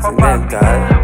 Continental.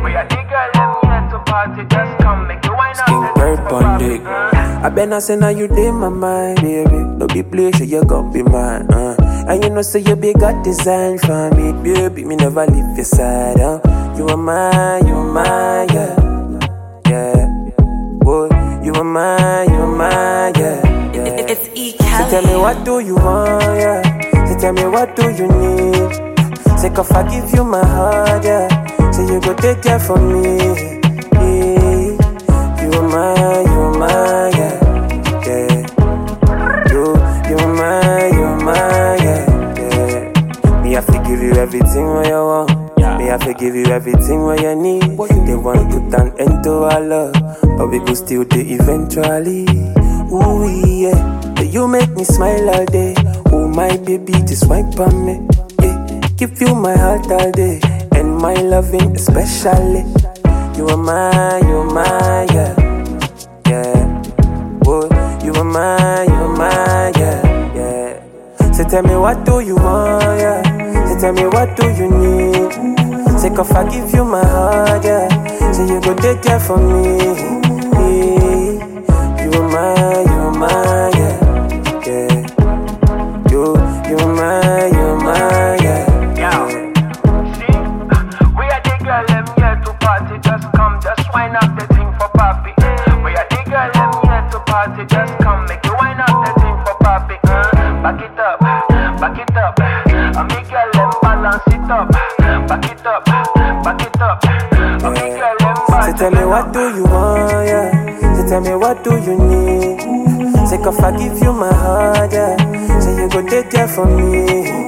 Skin bird bonding. I better say now you in my mind, baby. No be play, so you gon' be mine. And you know, say you be got design for me, baby. Me never leave your side, You are mine, yeah. Yeah. Boy, you are mine, yeah. Yeah. It's E. Kelly. So tell me what do you want, yeah. So tell me what do you need. Say if I give you my heart, yeah. So you go take care for me. Yeah. You are mine, yeah. Yeah. You are mine, yeah. Yeah. Me I forgive you everything what you want. Me I forgive you everything what you need. They want to put an end to our love, but we go still do eventually. Ooh yeah, you make me smile all day. Oh my baby, just wipe on me. Yeah, give you my heart all day, and my loving especially. You are mine, yeah. Yeah, boy, you are mine, yeah. Yeah. So tell me what do you want, yeah. So tell me what do you need. Say if I give you my heart, yeah. So you go take care for me. Yeah. You are mine, yeah. Yeah. You are mine, yeah. Yeah. See, we are the girl them here to party. Just come, just wind up the thing for papi. We are the girl them here to party. Just come, make you wind up the thing for papi. Back it up, back it up. I make girl them balance it up. Back it up, back it up. I make girl them balance. So tell me what do you want, yeah. So tell me what do you need. Say if I give you my heart, yeah. So you go take care for me.